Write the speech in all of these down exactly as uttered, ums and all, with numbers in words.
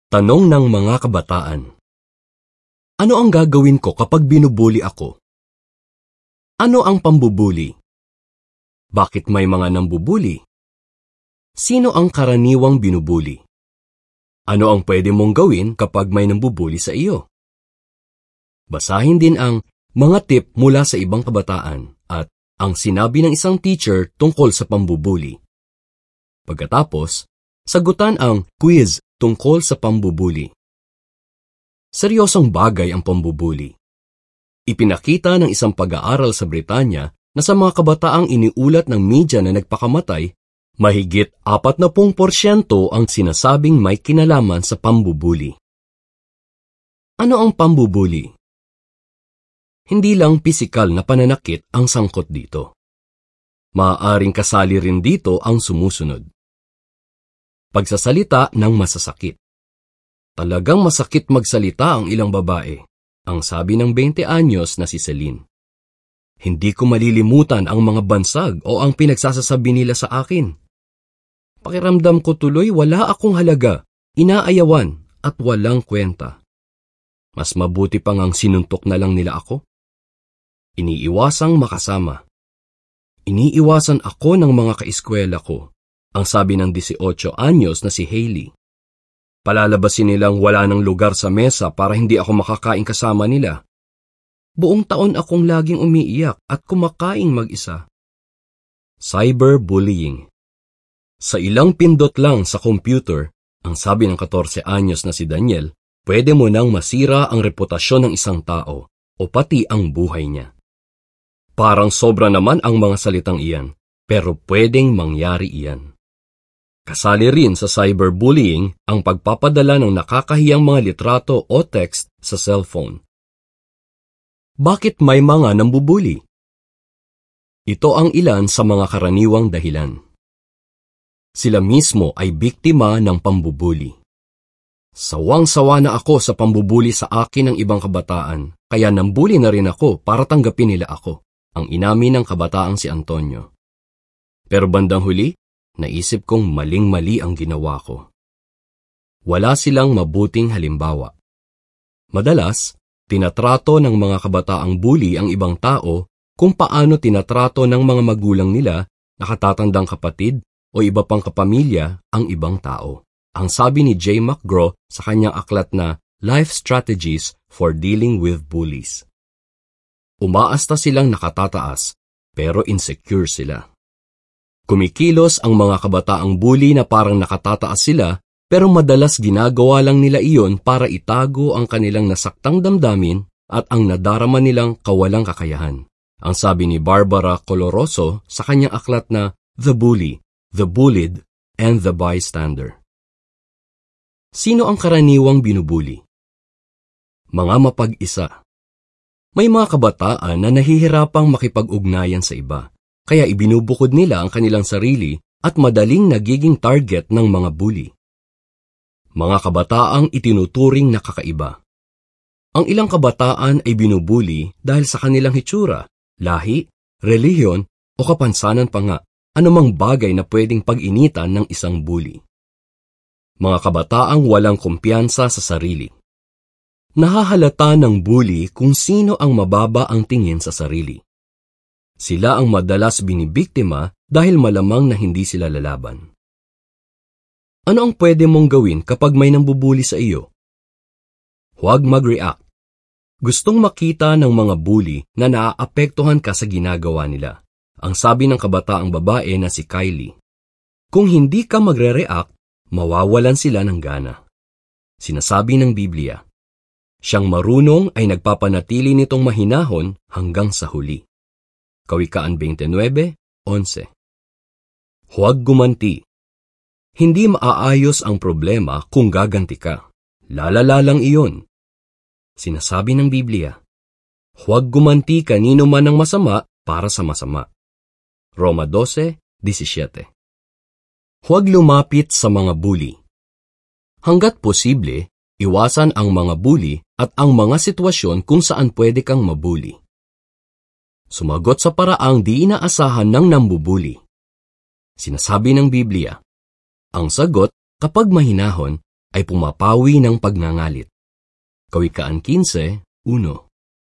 Tanong ng mga kabataan. Ano ang gagawin ko kapag binubuli ako? Ano ang pambubuli? Bakit may mga nambubuli? Sino ang karaniwang binubuli? Ano ang pwede mong gawin kapag may nambubuli sa iyo? Basahin din ang mga tip mula sa ibang kabataan at ang sinabi ng isang teacher tungkol sa pambubuli. Pagkatapos, sagutan ang quiz tungkol sa pambubuli. Seryosong bagay ang pambubuli. Ipinakita ng isang pag-aaral sa Britanya na sa mga kabataang iniulat ng media na nagpakamatay, mahigit apat na pung porsyento ang sinasabing may kinalaman sa pambubuli. Ano ang pambubuli? Hindi lang pisikal na pananakit ang sangkot dito. Maaaring kasali rin dito ang sumusunod. Pagsasalita ng masasakit. Talagang masakit magsalita ang ilang babae, ang sabi ng twenty anyos na si Celine. Hindi ko malilimutan ang mga bansag o ang pinagsasasabi nila sa akin. Pakiramdam ko tuloy wala akong halaga, inaayawan at walang kwenta. Mas mabuti pang ang sinuntok na lang nila ako. Iniiwasang makasama. Iniiwasan ako ng mga kaeskwela ko, ang sabi ng eighteen anyos na si Hailey. Palalabasin nilang wala ng lugar sa mesa para hindi ako makakain kasama nila. Buong taon akong laging umiiyak at kumakain mag-isa. Cyberbullying. Sa ilang pindot lang sa computer, ang sabi ng fourteen anyos na si Daniel, pwede mo nang masira ang reputasyon ng isang tao o pati ang buhay niya. Parang sobra naman ang mga salitang iyan, pero pwedeng mangyari iyan. Kasali rin sa cyberbullying ang pagpapadala ng nakakahiyang mga litrato o text sa cellphone. Bakit may mga nambubuli? Ito ang ilan sa mga karaniwang dahilan. Sila mismo ay biktima ng pambubuli. Sawang-sawa na ako sa pambubuli sa akin ng ibang kabataan, kaya nambuli na rin ako para tanggapin nila ako, ang inamin ng kabataang si Antonio. Pero bandang huli, naisip kong maling-mali ang ginawa ko. Wala silang mabuting halimbawa. Madalas, tinatrato ng mga kabataang bully ang ibang tao kung paano tinatrato ng mga magulang nila, nakatatandang kapatid o iba pang kapamilya ang ibang tao. Ang sabi ni Jay McGraw sa kanyang aklat na Life Strategies for Dealing with Bullies. Umaasta silang nakatataas, pero insecure sila. Kumikilos ang mga kabataang bully na parang nakatataas sila, pero madalas ginagawa lang nila iyon para itago ang kanilang nasaktang damdamin at ang nadarama nilang kawalang kakayahan. Ang sabi ni Barbara Coloroso sa kanyang aklat na The Bully, The Bullied, and the Bystander. Sino ang karaniwang binubuli? Mga mapag-isa. May mga kabataan na nahihirapang makipag-ugnayan sa iba, kaya ibinubukod nila ang kanilang sarili at madaling nagiging target ng mga bully. Mga kabataang itinuturing na kakaiba. Ang ilang kabataan ay binubuli dahil sa kanilang hitsura, lahi, relihiyon o kapansanan pa nga, anumang bagay na pwedeng pag-initan ng isang bully. Mga kabataang walang kumpiyansa sa sarili. Nahahalata ng bully kung sino ang mababa ang tingin sa sarili. Sila ang madalas binibiktima dahil malamang na hindi sila lalaban. Ano ang pwede mong gawin kapag may nambubuli sa iyo? Huwag mag-react. Gustong makita ng mga bully na naaapektuhan ka sa ginagawa nila. Ang sabi ng kabataang babae na si Kylie. Kung hindi ka magre-react, mawawalan sila ng gana. Sinasabi ng Biblia, siyang marunong ay nagpapanatili nitong mahinahon hanggang sa huli. Kawikaan twenty-nine eleven. Huwag gumanti. Hindi maaayos ang problema kung gaganti ka. Lalala lang iyon. Sinasabi ng Biblia, huwag gumanti kanino man ng masama para sa masama. Roma twelve seventeen. Huwag lumapit sa mga bully. Hanggat posible, iwasan ang mga bully at ang mga sitwasyon kung saan pwede kang mabully. Sumagot sa paraang di inaasahan ng nambubuli. Sinasabi ng Biblia, ang sagot kapag mahinahon ay pumapawi ng pagngangalit. Kawikaan fifteen, one.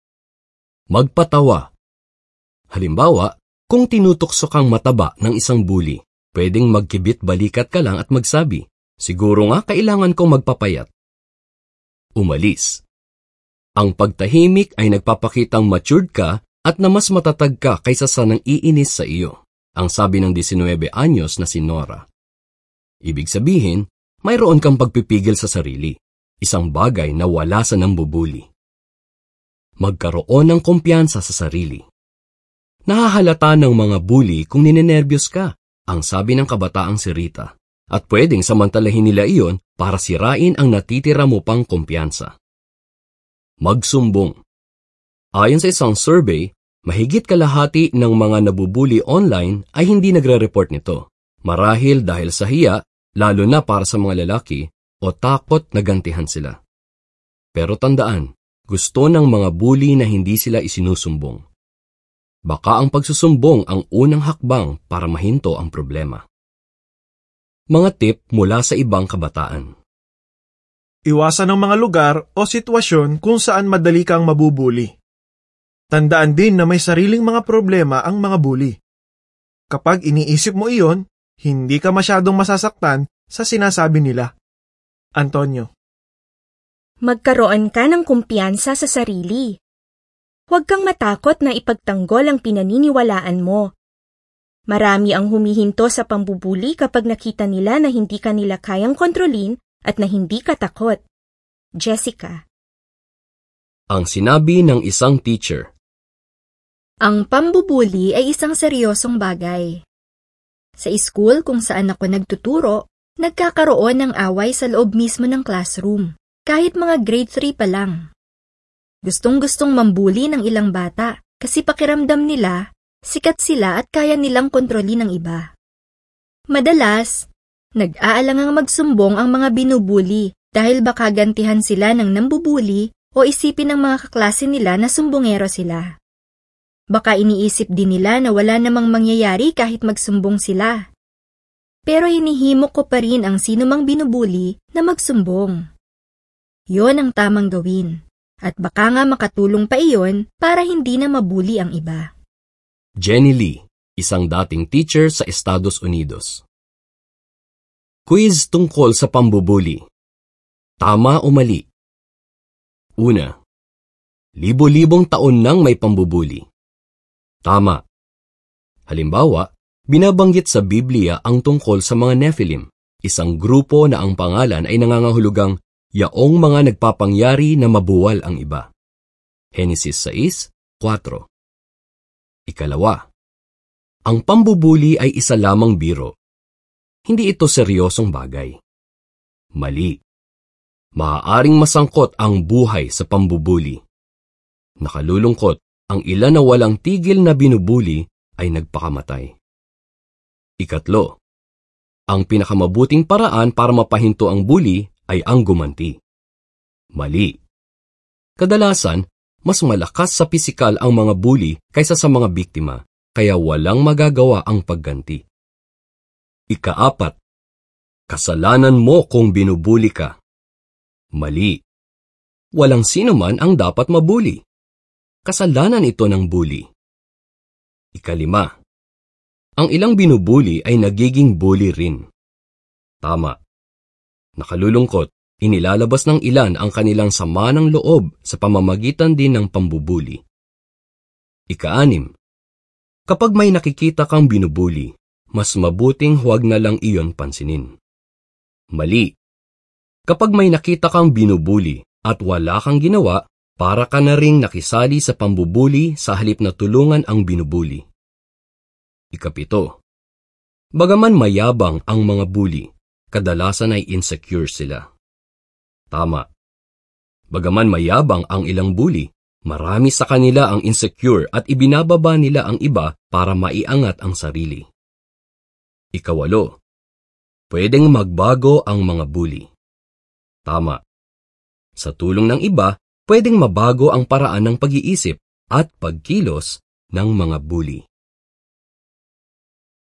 Magpatawa. Halimbawa, kung tinutokso kang mataba ng isang bully, pwedeng magkibit balikat ka lang at magsabi, siguro nga kailangan kong magpapayat. Umalis. Ang pagtahimik ay nagpapakitang matured ka at na mas matatag ka kaysa sa nang iinis sa iyo, ang sabi ng nineteen anyos na si Nora. Ibig sabihin, mayroon kang pagpipigil sa sarili, isang bagay na wala sa nambubuli. Magkaroon ng kumpiyansa sa sarili. Nahahalata ng mga bully kung ninenervyos ka, ang sabi ng kabataang si Rita, at pwedeng samantalahin nila iyon para sirain ang natitira mo pang kumpiyansa. Magsumbong. Ayon sa isang survey, mahigit kalahati ng mga nabubuli online ay hindi nagre-report nito, marahil dahil sa hiya, lalo na para sa mga lalaki, o takot na gantihan sila. Pero tandaan, gusto ng mga bully na hindi sila isinusumbong. Baka ang pagsusumbong ang unang hakbang para mahinto ang problema. Mga tip mula sa ibang kabataan. Iwasan ang mga lugar o sitwasyon kung saan madali kang mabubuli. Tandaan din na may sariling mga problema ang mga bully. Kapag iniisip mo iyon, hindi ka masyadong masasaktan sa sinasabi nila. Antonio. Magkaroon ka ng kumpiyansa sa sarili. Huwag kang matakot na ipagtanggol ang pinaniniwalaan mo. Marami ang humihinto sa pambubuli kapag nakita nila na hindi ka nila kayang kontrolin at na hindi ka takot. Jessica. Ang sinabi ng isang teacher. Ang pambubuli ay isang seryosong bagay. Sa school kung saan ako nagtuturo, nagkakaroon ng away sa loob mismo ng classroom, kahit mga grade three pa lang. Gustong-gustong mambuli ng ilang bata kasi pakiramdam nila, sikat sila at kaya nilang kontrolin ng iba. Madalas, nag-aalangang magsumbong ang mga binubuli dahil baka gantihan sila ng nambubuli o isipin ng mga kaklase nila na sumbongero sila. Baka iniisip din nila na wala namang mangyayari kahit magsumbong sila. Pero hinihimok ko pa rin ang sinumang binubuli na magsumbong. Yon ang tamang gawin. At baka nga makatulong pa iyon para hindi na mabuli ang iba. Jenny Lee, isang dating teacher sa Estados Unidos. Quiz tungkol sa pambubuli. Tama o mali? Una, libo-libong taon nang may pambubuli. Tama. Halimbawa, binabanggit sa Biblia ang tungkol sa mga Nephilim, isang grupo na ang pangalan ay nangangahulugang yaong mga nagpapangyari na mabuwal ang iba. Genesis six, four. Ikalawa, ang pambubuli ay isa lamang biro. Hindi ito seryosong bagay. Mali. Maaaring masangkot ang buhay sa pambubuli. Nakalulungkot, ang ilan na walang tigil na binubuli ay nagpakamatay. Ikatlo, ang pinakamabuting paraan para mapahinto ang bully ay ang gumanti. Mali. Kadalasan, mas malakas sa pisikal ang mga bully kaysa sa mga biktima, kaya walang magagawa ang pagganti. Ikaapat, kasalanan mo kung binubuli ka. Mali. Walang sino man ang dapat mabuli. Kasalanan ito ng bully. Ikalima, ang ilang binubuli ay nagiging bully rin. Tama. Nakalulungkot, inilalabas ng ilan ang kanilang sama ng loob sa pamamagitan din ng pambubuli. Ikaanim, kapag may nakikita kang binubuli, mas mabuting huwag na lang iyon pansinin. Mali. Kapag may nakita kang binubuli at wala kang ginawa, para ka na ring nakisali sa pambubuli sa halip na tulungan ang binubuli. Ikapito, bagaman mayabang ang mga bully, kadalasan ay insecure sila. Tama. Bagaman mayabang ang ilang bully, marami sa kanila ang insecure at ibinababa nila ang iba para maiangat ang sarili. Ikawalo, pwedeng magbago ang mga bully. Tama. Sa tulong ng iba, pwedeng mabago ang paraan ng pag-iisip at pagkilos ng mga bully.